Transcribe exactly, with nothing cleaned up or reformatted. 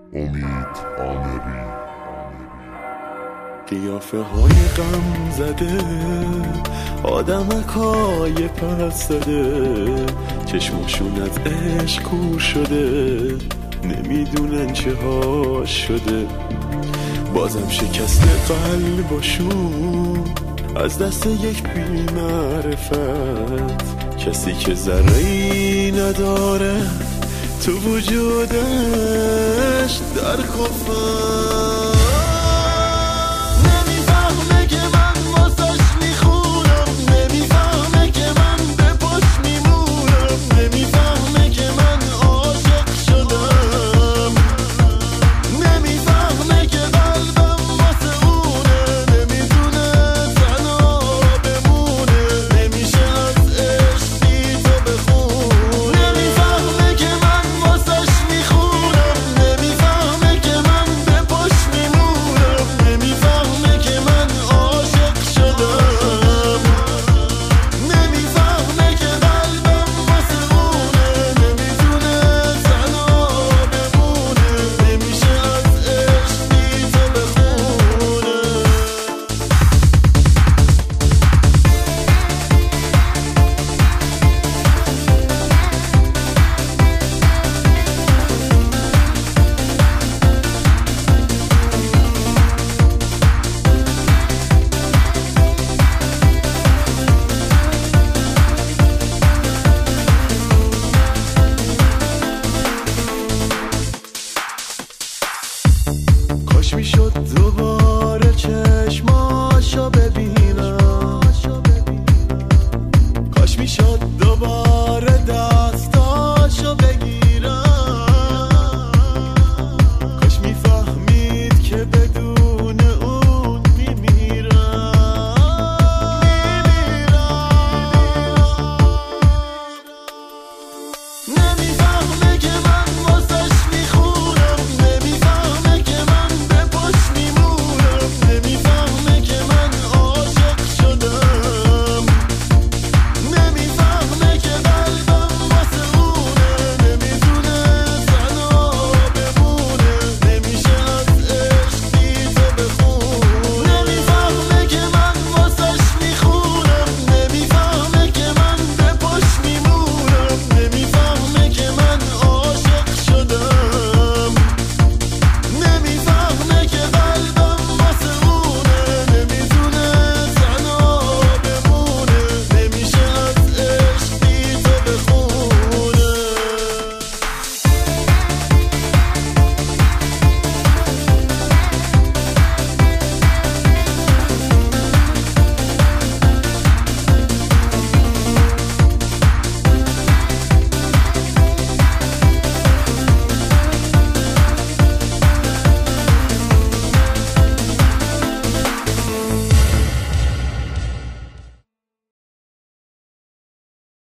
امید آمری. قیافه های غم زده، آدمکای پس زده، چشمشون از عشق کور شده، نمیدونن چه ها شده. بازم شکست قلبشون از دست یک بی معرفت، کسی که ذره‌ای نداره تو وجودش در کفن. کاش میشد دوباره چشماشو ببینم، کاش میشد دوباره دستاشو بگیرم، کاش میفهمید که بدون اون میمیرم. میمیرم